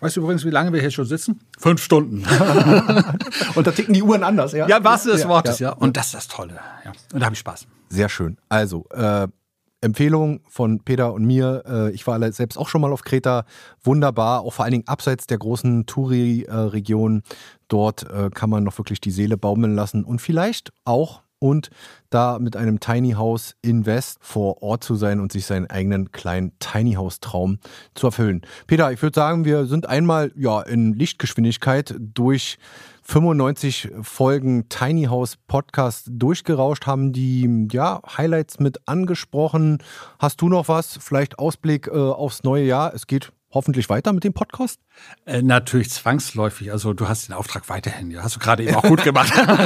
Weißt du übrigens, wie lange wir hier schon sitzen? Fünf Stunden. Und da ticken die Uhren anders, ja? Ja, im wahrsten des ja, Wortes, ja. ja. Und das ist das Tolle. Ja. Und da habe ich Spaß. Sehr schön. Also, äh, Empfehlung von Peter und mir. Äh, ich war selbst auch schon mal auf Kreta. Wunderbar, auch vor allen Dingen abseits der großen Touri-Region. Dort äh, kann man noch wirklich die Seele baumeln lassen und vielleicht auch und da mit einem Tiny House Invest vor Ort zu sein und sich seinen eigenen kleinen Tiny House Traum zu erfüllen. Peter, ich würde sagen, wir sind einmal ja in Lichtgeschwindigkeit durch fünfundneunzig Folgen Tiny House Podcast durchgerauscht, haben die ja, Highlights mit angesprochen. Hast du noch was? Vielleicht Ausblick äh, aufs neue Jahr? Es geht hoffentlich weiter mit dem Podcast? Äh, natürlich zwangsläufig. Also du hast den Auftrag weiterhin. Ja, hast du gerade eben auch gut gemacht.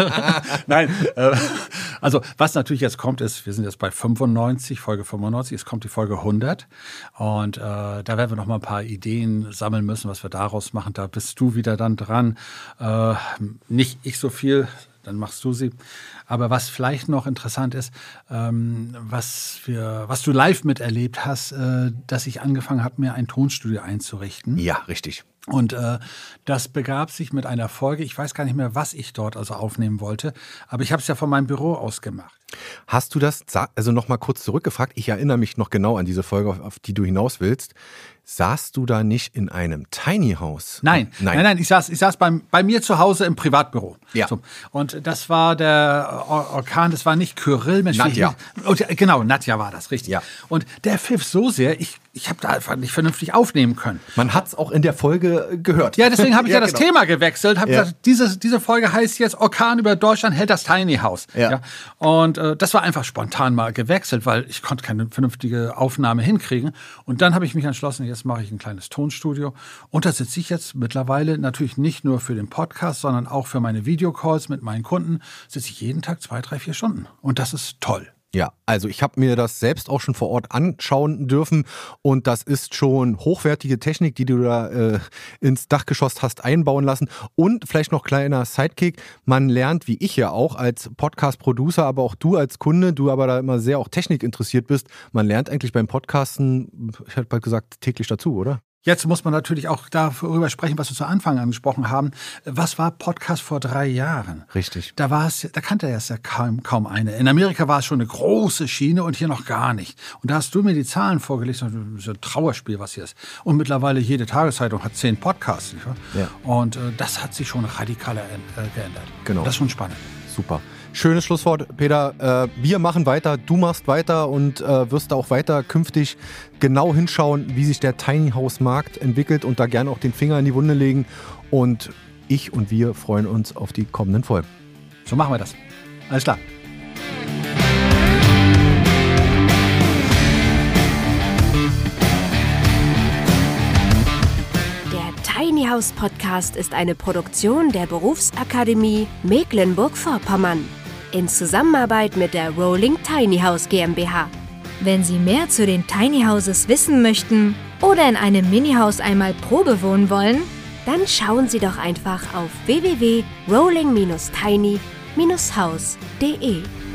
Nein, äh, also was natürlich jetzt kommt ist, wir sind jetzt bei fünfundneunzig, Folge fünfundneunzig, es kommt die Folge hundert und äh, da werden wir noch mal ein paar Ideen sammeln müssen, was wir daraus machen. Da bist du wieder dann dran. Äh, nicht ich so viel, dann machst du sie. Aber was vielleicht noch interessant ist, ähm, was, wir, was du live miterlebt hast, äh, dass ich angefangen habe, mir ein Tonstudio einzurichten. Ja, richtig. Und äh, das begab sich mit einer Folge, ich weiß gar nicht mehr, was ich dort also aufnehmen wollte, aber ich habe es ja von meinem Büro aus gemacht. Hast du das, also noch mal kurz zurückgefragt, ich erinnere mich noch genau an diese Folge, auf, auf die du hinaus willst. Saßt du da nicht in einem Tiny House? Nein, nein, nein, nein ich saß, ich saß beim, bei mir zu Hause im Privatbüro. Ja. So. Und das war der Or- Orkan, das war nicht Kyrill. Mensch, Nadja. Und, genau, Nadja war das, richtig. Ja. Und der pfiff so sehr, ich, ich habe da einfach nicht vernünftig aufnehmen können. Man hat es auch in der Folge gehört. Ja, deswegen habe ich ja, ja das genau. Thema gewechselt, habe Ja. gesagt, diese, diese Folge heißt jetzt Orkan über Deutschland hält das Tiny House. Ja. Ja. Und äh, das war einfach spontan mal gewechselt, weil ich konnte keine vernünftige Aufnahme hinkriegen. Und dann habe ich mich entschlossen, jetzt mache ich ein kleines Tonstudio. Und da sitze ich jetzt mittlerweile natürlich nicht nur für den Podcast, sondern auch für meine Videocalls mit meinen Kunden, sitze ich jeden Tag zwei, drei, vier Stunden. Und das ist toll. Ja, also ich habe mir das selbst auch schon vor Ort anschauen dürfen und das ist schon hochwertige Technik, die du da äh, ins Dachgeschoss hast einbauen lassen. Und vielleicht noch kleiner Sidekick, man lernt, wie ich ja auch als Podcast-Producer, aber auch du als Kunde, du aber da immer sehr auch Technik interessiert bist, man lernt eigentlich beim Podcasten, ich hätte bald gesagt, täglich dazu, oder? Jetzt muss man natürlich auch darüber sprechen, was wir zu Anfang angesprochen haben. Was war Podcast vor drei Jahren? Richtig. Da war es, da kannte er es ja kaum, kaum eine. In Amerika war es schon eine große Schiene und hier noch gar nicht. Und da hast du mir die Zahlen vorgelegt, das ist ein Trauerspiel, was hier ist. Und mittlerweile jede Tageszeitung hat zehn Podcasts. Nicht wahr? Ja. Und äh, das hat sich schon radikal äh, geändert. Genau. Das ist schon spannend. Super. Schönes Schlusswort, Peter. Äh, wir machen weiter, du machst weiter und äh, wirst da auch weiter künftig genau hinschauen, wie sich der Tiny House Markt entwickelt und da gerne auch den Finger in die Wunde legen. Und ich und wir freuen uns auf die kommenden Folgen. So machen wir das. Alles klar. Tiny House Podcast ist eine Produktion der Berufsakademie Mecklenburg-Vorpommern in Zusammenarbeit mit der Rolling Tiny House GmbH. Wenn Sie mehr zu den Tiny Houses wissen möchten oder in einem Mini-Haus einmal Probe wohnen wollen, dann schauen Sie doch einfach auf w w w punkt rolling Bindestrich tiny Bindestrich house punkt de.